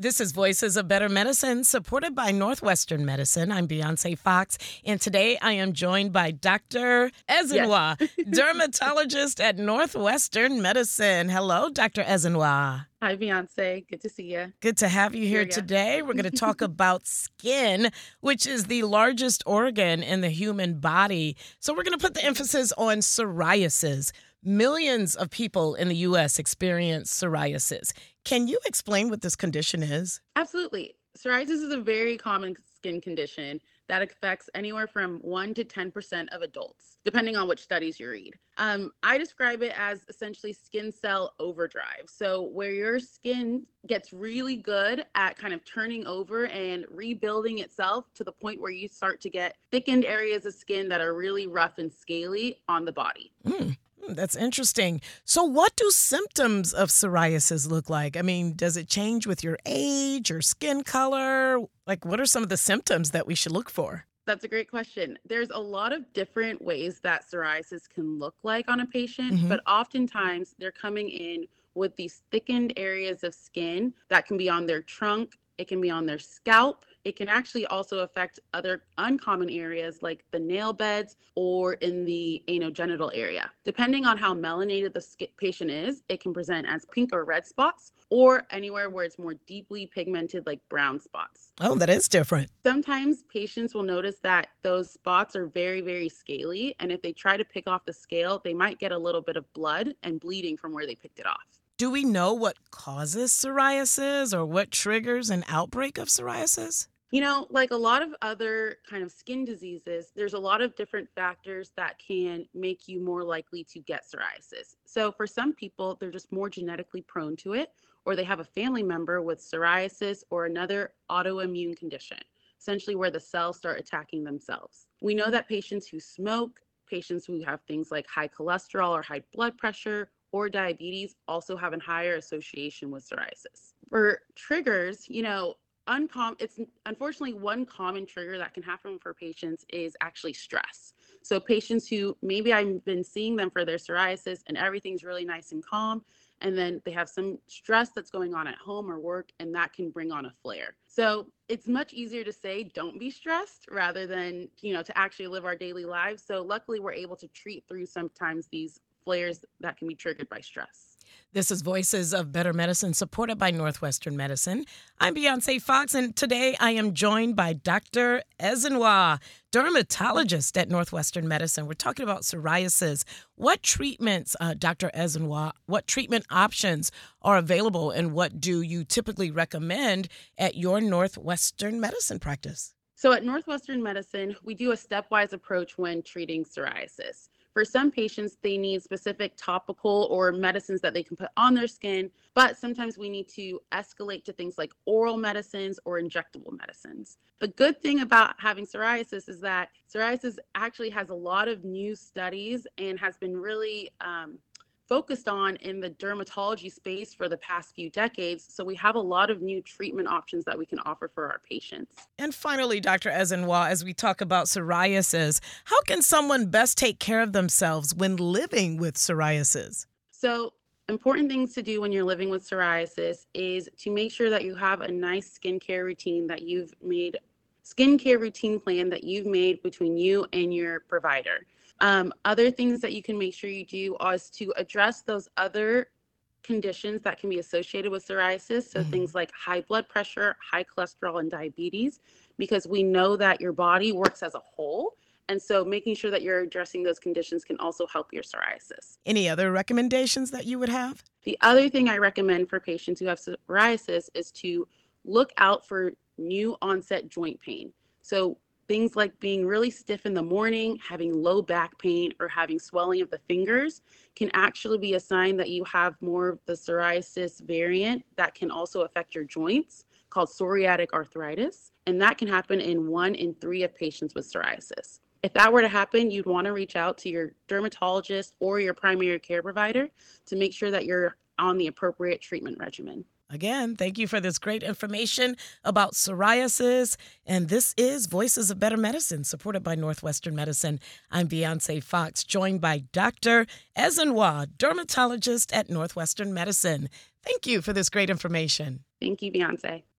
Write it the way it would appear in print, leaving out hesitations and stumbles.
This is Voices of Better Medicine, supported by Northwestern Medicine. I'm Beyonce Fox, and today I am joined by Dr. Ezenwa, dermatologist at Northwestern Medicine. Hello, Dr. Ezenwa. Hi, Beyonce. Good to see you. Good to have you here today. We're going to talk about skin, which is the largest organ in the human body. So we're going to put the emphasis on psoriasis. Millions of people in the U.S. experience psoriasis. Can you explain what this condition is? Absolutely. Psoriasis is a very common skin condition that affects anywhere from 1 to 10% of adults, depending on which studies you read. I describe it as essentially skin cell overdrive. So where your skin gets really good at kind of turning over and rebuilding itself to the point where you start to get thickened areas of skin that are really rough and scaly on the body. That's interesting. So what do symptoms of psoriasis look like? I mean, does it change with your age or skin color? Like, what are some of the symptoms that we should look for? That's a great question. There's a lot of different ways that psoriasis can look like on a patient, but oftentimes they're coming in with these thickened areas of skin that can be on their trunk, it can be on their scalp. It can actually also affect other uncommon areas like the nail beds or in the anogenital area. Depending on how melanated the patient is, it can present as pink or red spots or anywhere where it's more deeply pigmented like brown spots. Oh, that is different. Sometimes patients will notice that those spots are very, very scaly. And if they try to pick off the scale, they might get a little bit of blood and bleeding from where they picked it off. Do we know what causes psoriasis or what triggers an outbreak of psoriasis? Like a lot of other kind of skin diseases, there's a lot of different factors that can make you more likely to get psoriasis. So for some people, they're just more genetically prone to it, or they have a family member with psoriasis or another autoimmune condition, essentially where the cells start attacking themselves. We know that patients who smoke, patients who have things like high cholesterol or high blood pressure, or diabetes also have a higher association with psoriasis. For triggers, it's unfortunately one common trigger that can happen for patients is actually stress. So patients who maybe I've been seeing them for their psoriasis and everything's really nice and calm, and then they have some stress that's going on at home or work, and that can bring on a flare. So it's much easier to say don't be stressed rather than, to actually live our daily lives. So luckily we're able to treat through sometimes these flares that can be triggered by stress. This is Voices of Better Medicine, supported by Northwestern Medicine. I'm Beyonce Fox, and today I am joined by Dr. Ezenwa, dermatologist at Northwestern Medicine. We're talking about psoriasis. What treatments, Dr. Ezenwa, what treatment options are available, and what do you typically recommend at your Northwestern Medicine practice? So at Northwestern Medicine, we do a stepwise approach when treating psoriasis. For some patients, they need specific topical or medicines that they can put on their skin, but sometimes we need to escalate to things like oral medicines or injectable medicines. The good thing about having psoriasis is that psoriasis actually has a lot of new studies and has been really focused on in the dermatology space for the past few decades. So we have a lot of new treatment options that we can offer for our patients. And finally, Dr. Ezenwa, as we talk about psoriasis, how can someone best take care of themselves when living with psoriasis? So important things to do when you're living with psoriasis is to make sure that you have a nice skincare routine plan that you've made between you and your provider. Other things that you can make sure you do is to address those other conditions that can be associated with psoriasis. So things like high blood pressure, high cholesterol, and diabetes, because we know that your body works as a whole. And so making sure that you're addressing those conditions can also help your psoriasis. Any other recommendations that you would have? The other thing I recommend for patients who have psoriasis is to look out for new onset joint pain. So things like being really stiff in the morning, having low back pain, or having swelling of the fingers can actually be a sign that you have more of the psoriasis variant that can also affect your joints, called psoriatic arthritis. And that can happen in 1 in 3 of patients with psoriasis. If that were to happen, you'd want to reach out to your dermatologist or your primary care provider to make sure that you're on the appropriate treatment regimen. Again, thank you for this great information about psoriasis. And this is Voices of Better Medicine, supported by Northwestern Medicine. I'm Beyonce Fox, joined by Dr. Ezenwa, dermatologist at Northwestern Medicine. Thank you for this great information. Thank you, Beyonce.